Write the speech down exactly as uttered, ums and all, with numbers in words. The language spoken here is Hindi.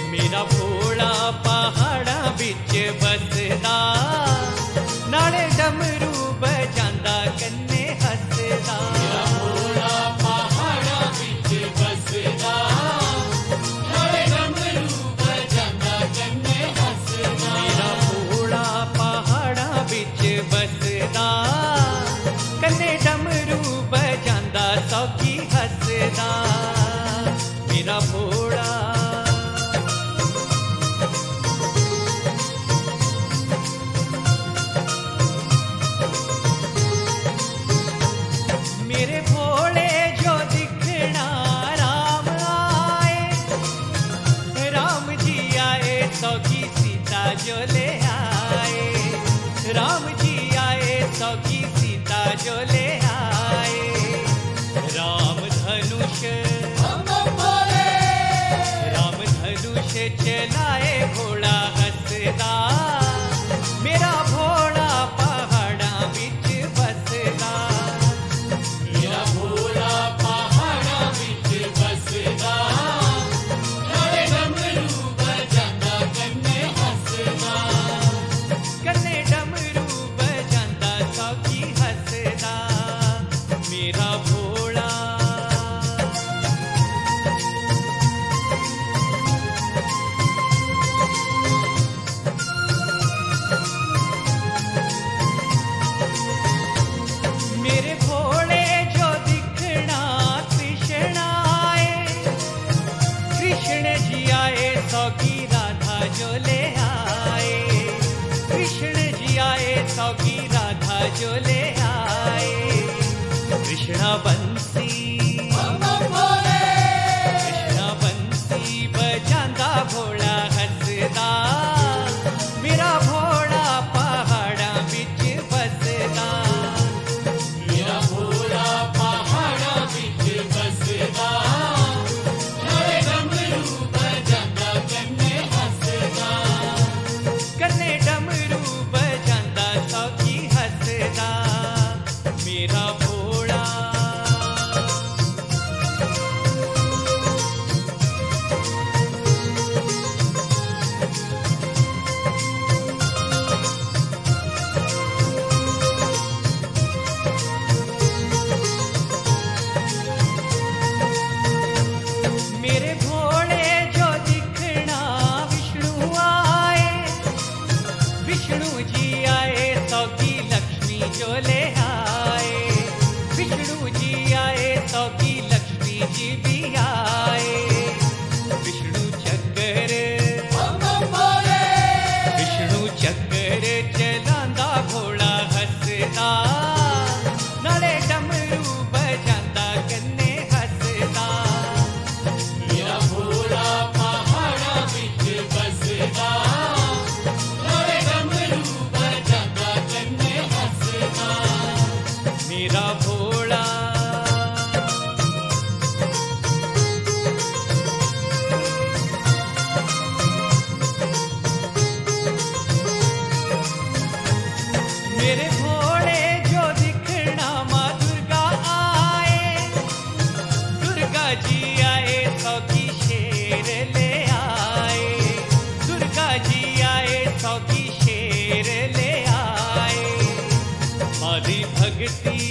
मेरा भोला पहाड़ा बिच बसदा, नाले डमरू बजांदा कन्ने हसदा। मेरा भोला पहाड़ा बिच बसदा, नाले डमरू बजांदा कन्ने हसदा। मेरा भोला पहाड़ा बिच बसदा, कन्ने डमरू बजांदा सौखी हसदा। मेरा भोला मेरे भोले जो दिखना राम आए, राम जी आए सौखी सीता जो ले आए। राम जी आए सौखी सीता जो ले आए। राम धनुष राम धनुष चलाए भोला हसदा। मेरा भोला पहाड़ा बिच बसदा। मेरा भोला पहाड़ा बिच बसदा, नाले डमरू बजांदा कन्ने हसदा। कन्ने डमरू बजांदा सौखी हसदा। मेरा भोला मेरे भोले जो दिखना कृष्ण आए। कृष्ण जी आए सौखी राधा जो ले आए। कृष्ण जी आए सौखी राधा जो ले आए। कृष्णा बंसी कृष्णा बंसी बजांदा भोला हसदा। मेरा भोला पहाड़ा बिच बसदा। मेरा भोला पहाड़ा बिच बसदा, नाले डमरू बजांदा कन्ने हसदा। कन्ने डमरू बजांदा सौखी हसदा। मेरा भोला मेरे भोले जो दिखना विष्णु आए। विष्णु जी आए सौखी लक्ष्मी जो ले आए। विष्णु जी आए सौखी लक्ष्मी जी भी आए। विष्णु चक्कर विष्णु चक्कर चलांदा भोला हसदा। नाले डमरू बजांदा कन्ने हसदा। मेरा भोला पहाड़ा बिच बसदा, नाले डमरू बजांदा कन्ने हसदा। मेरा भोला मेरे भोले जो दिखना माँ दुर्गा आए। दुर्गा जी आए सौखी शेर ले आए। दुर्गा जी आए सौखी शेर ले आए। मारी भक्ति